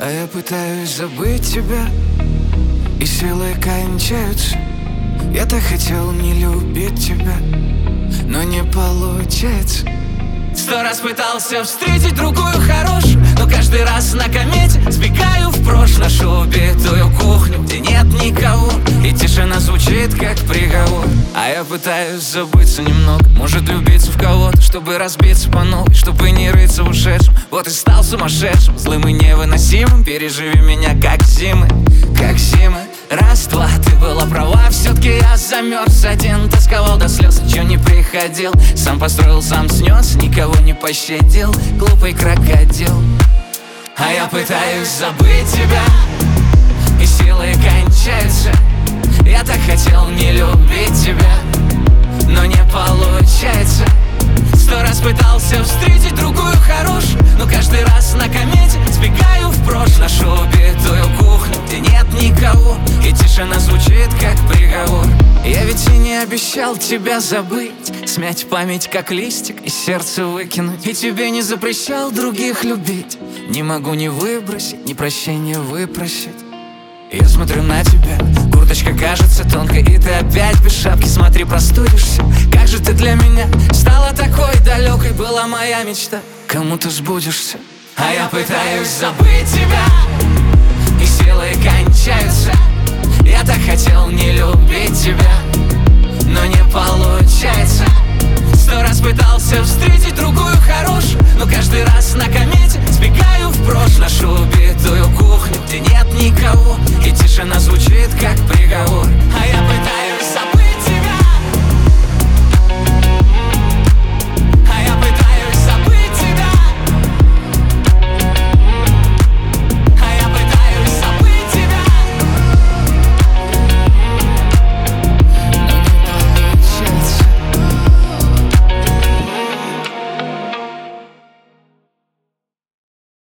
А я пытаюсь забыть тебя, и силы кончаются. Я так хотел не любить тебя, но не получается. 100 раз пытался встретить другую хорошую, но каждый раз на комете сбегаю в прошлое. Нашу убитую кухню, где нет никого, и тишина звучит как приговор. А я пытаюсь забыться немного, может влюбиться в кого-то, чтобы разбиться по новой, чтобы не рыться в ушедшем. Вот и стал сумасшедшим, злым и невыносимым. Переживи меня как зимы, как зимы. Раз, два, ты была права, все-таки я замерз один, тосковал до слез, чё не приходил. Сам построил, сам снес, никого не пощадил, глупый крокодил. А я пытаюсь забыть тебя, и силы кончаются. Я так хотел не любить тебя, но не получается. 100 раз пытался встретить другую хорошую, но каждый раз на комете сбегаю в прошлое. Нашу убитую кухню, где нет никого, и тишина звучит как приговор. Я ведь и не обещал тебя забыть, смять память как листик и сердце выкинуть. И тебе не запрещал других любить, не могу ни выбросить, ни прощения выпросить. Я смотрю на тебя, курточка кажется тонкой, и ты опять без шапки, смотри, простудишься. Как же ты для меня стала такой далекой, была моя мечта, кому ты сбудешься. А я пытаюсь забыть тебя, и силы кончаются. Я так хотел не любить тебя,